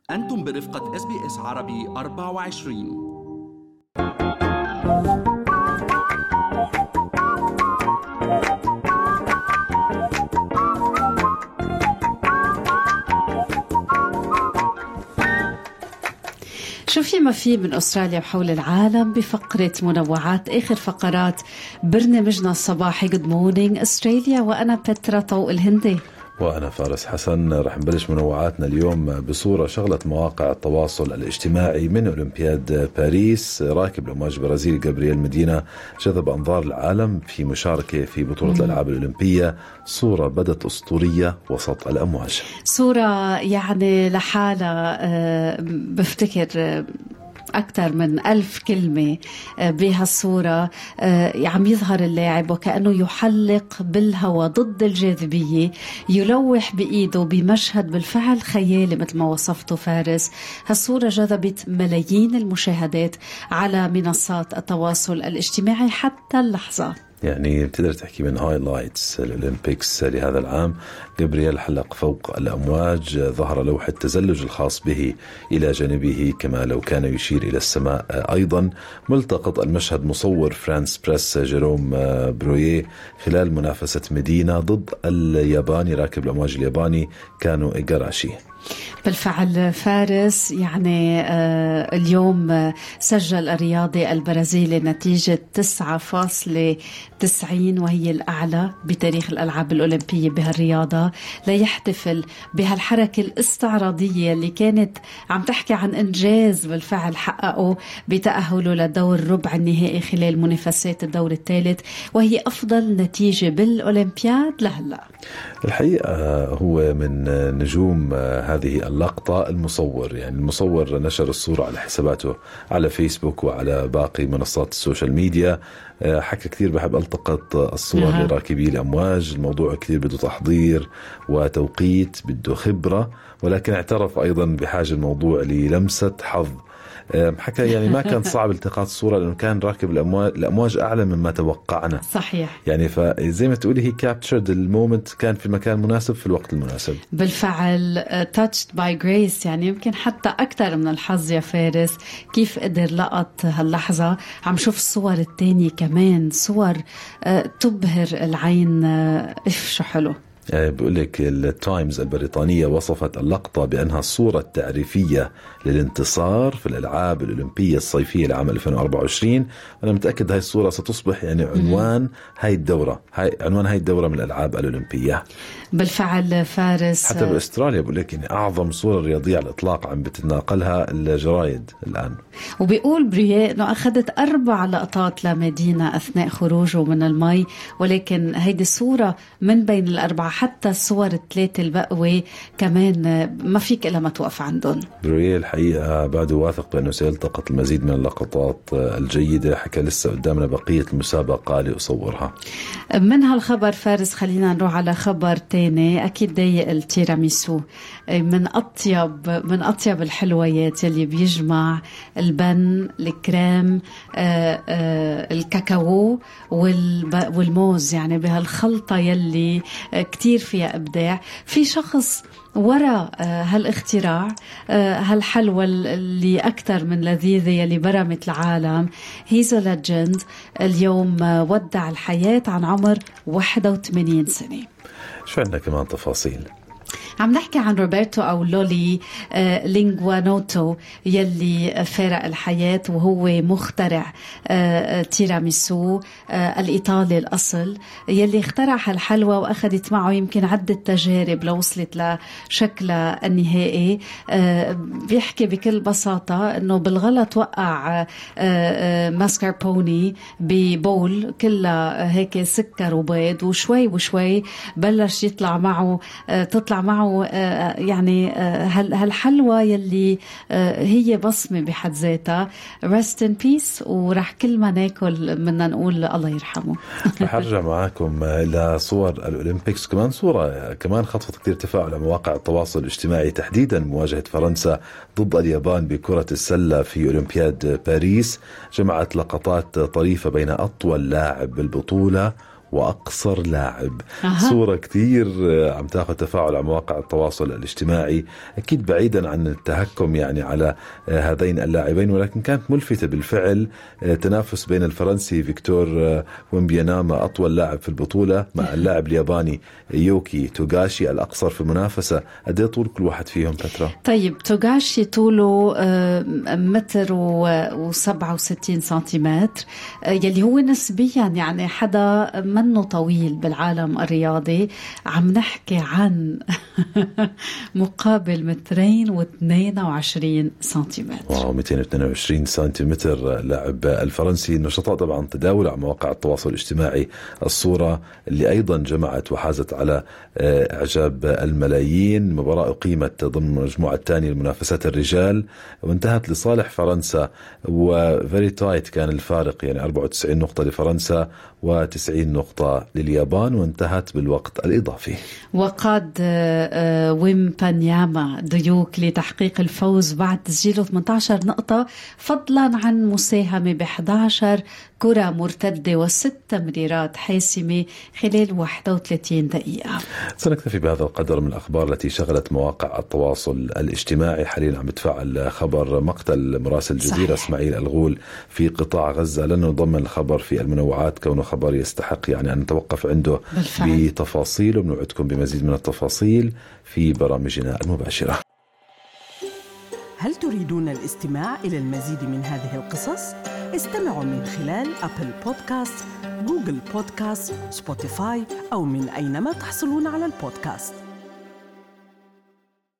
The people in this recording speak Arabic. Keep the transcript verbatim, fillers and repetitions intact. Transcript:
أنتم برفقة إس بي إس عربي أربعة وعشرين. شو في ما في من أستراليا وحول العالم بفقرة منوعات آخر فقرات برنامجنا الصباحي Good Morning Australia، وأنا بترا طوق الهندي وأنا فارس حسن. رح نبلش منوعاتنا اليوم بصورة شغلت مواقع التواصل الاجتماعي من أولمبياد باريس. راكب الأمواج البرازيلي جابرييل ميدينا جذب أنظار العالم في مشاركة في بطولة مم. الألعاب الأولمبية. صورة بدت أسطورية وسط الأمواج، صورة يعني لحالة بفتكر أكثر من ألف كلمة بهالصورة. عم يظهر اللاعب وكأنه يحلق بالهواء ضد الجاذبية، يلوح بإيده بمشهد بالفعل خيالي مثل ما وصفته فارس. هالصورة جذبت ملايين المشاهدات على منصات التواصل الاجتماعي حتى اللحظة. يعني بتقدر تحكي من هايلايتس الأولمبيكس لهذا العام. جابرييل حلق فوق الأمواج، ظهر لوح التزلج الخاص به إلى جانبه كما لو كان يشير إلى السماء. أيضا ملتقط المشهد مصور فرانس بريس جيروم برويه خلال منافسة مدينة ضد الياباني راكب الأمواج الياباني كانو إيغاراشي. بالفعل فارس، يعني آه اليوم آه سجل الرياضي البرازيلي نتيجة تسعة فاصلة تسعين وهي الأعلى بتاريخ الألعاب الأولمبية بهالرياضة، ليحتفل بهالحركة الاستعراضية اللي كانت عم تحكي عن إنجاز بالفعل حققه بتأهله لدور ربع النهائي خلال منافسات الدور الثالث، وهي أفضل نتيجة بالأولمبياد لهلأ. الحقيقة هو من نجوم هذه اللقطة المصور، يعني المصور نشر الصورة على حساباته على فيسبوك وعلى باقي منصات السوشيال ميديا. حكى كثير بحب ألتقط الصور نعم. لراكبي الأمواج. الموضوع كثير بده تحضير وتوقيت، بده خبرة، ولكن اعترف أيضا بحاجة الموضوع للمسة حظ. حكى يعني ما كان صعب التقاط الصورة لأنه كان راكب الأمواج, الأمواج أعلى مما توقعنا. صحيح، يعني فزي ما تقولي هي captured المومنت، كان في المكان المناسب في الوقت المناسب. بالفعل touched by grace، يعني يمكن حتى أكثر من الحظ يا فارس. كيف قدر لقط هاللحظة؟ عم شوف الصور التانية كمان، صور تبهر العين. إف شو حلو. بيقول لك التايمز البريطانية وصفت اللقطة بأنها الصورة التعريفية للانتصار في الألعاب الأولمبية الصيفية لعام ألفين وأربعة وعشرين. أنا متأكد هاي الصورة ستصبح يعني عنوان هاي الدورة، هاي عنوان هاي الدورة من الألعاب الأولمبية. بالفعل فارس، حتى بأستراليا بيقول لك يعني أعظم صورة رياضية على الإطلاق عم بتتناقلها الجرايد الآن. وبيقول بريه أنه أخذت أربع لقطات لمدينة أثناء خروجه من المي، ولكن هيدي الصورة من بين الأربعة. حتى الصور الثلاثة البقوة كمان ما فيك إلا ما توقف عندهم. بريه الحقيقة بعده واثق بأنه سيلتقط المزيد من اللقطات الجيدة. حكى لسه قدامنا بقية المسابقة لأصورها. من هالخبر فارس خلينا نروح على خبر تاني أكيد ضيق التيراميسو، من أطيب من أطيب الحلويات اللي بيجمع البن، الكريم، آآ آآ الكاكاو والموز، يعني بهالخلطة يلي كتير فيها إبداع. في شخص وراء هالاختراع، هالحلوى اللي أكتر من لذيذة يلي برمت العالم. هيزو ليجند اليوم ودع الحياة عن عمر واحد وثمانين سنة. شو عندنا كمان تفاصيل؟ عم نحكي عن روبرتو أو لولي آه لينغوانوتو يلي فارق الحياة، وهو مخترع آه تيراميسو آه الإيطالي الأصل، يلي اخترع هالحلوى وأخذت معه يمكن عدة تجارب لوصلت لشكلها النهائي. آه بيحكي بكل بساطة أنه بالغلط وقع آه آه ماسكاربوني ببول كلها هيك سكر وبيض، وشوي وشوي بلش يطلع معه آه تطلع معه يعني هالحلوى يلي هي بصمة بحد ذاتها. rest in peace، ورح كل ما ناكل منا نقول الله يرحمه. رح أرجع معاكم إلى صور الأولمبيكس، كمان صورة كمان خطفت كتير تفاعل على مواقع التواصل الاجتماعي، تحديدا مواجهة فرنسا ضد اليابان بكرة السلة في أولمبياد باريس. جمعت لقطات طريفة بين أطول لاعب بالبطولة وأقصر لاعب. أها. صورة كتير عم تاخذ تفاعل على مواقع التواصل الاجتماعي، أكيد بعيدا عن التهكم يعني على هذين اللاعبين، ولكن كانت ملفتة بالفعل. تنافس بين الفرنسي فيكتور ويمبياناما أطول لاعب في البطولة مع اللاعب الياباني يوكي توغاشي الأقصر في المنافسة. قد ايه طول كل واحد فيهم فترة؟ طيب توغاشي طوله متر وسبعة وستين سنتيمتر، يلي هو نسبيا يعني حدا منه طويل بالعالم الرياضي. عم نحكي عن مقابل مترين واثنين وعشرين سنتيمتر. واو، مئتين واثنين وعشرين سنتيمتر لاعب الفرنسي. النشطاء طبعا تداول على مواقع التواصل الاجتماعي الصورة اللي أيضا جمعت وحازت على إعجاب الملايين. مباراة أقيمت ضمن مجموعة الثانية لمنافسات الرجال وانتهت لصالح فرنسا، وفيري تايت كان الفارق، يعني أربعة وتسعين نقطة لفرنسا وتسعين نقطة لليابان، وانتهت بالوقت الإضافي. وقاد ويمبانياما ديوك لتحقيق الفوز بعد تسجيله ثمانية عشر نقطة، فضلا عن مساهمة ب إحدى عشرة كرة مرتدة وست تمريرات حاسمة خلال واحد وثلاثين دقيقة. سنكتفي بهذا القدر من الأخبار التي شغلت مواقع التواصل الاجتماعي. حاليا عم بتفعل خبر مقتل مراسل الجزيرة اسماعيل الغول في قطاع غزة. لن نضمن الخبر في المنوعات كونه خبر يستحق يعني أن نتوقف عنده بالفعل بتفاصيل، وبنوعدكم بمزيد من التفاصيل في برامجنا المباشرة. هل تريدون الاستماع إلى المزيد من هذه القصص؟ استمعوا من خلال أبل بودكاست، جوجل بودكاست، سبوتيفاي أو من أينما تحصلون على البودكاست.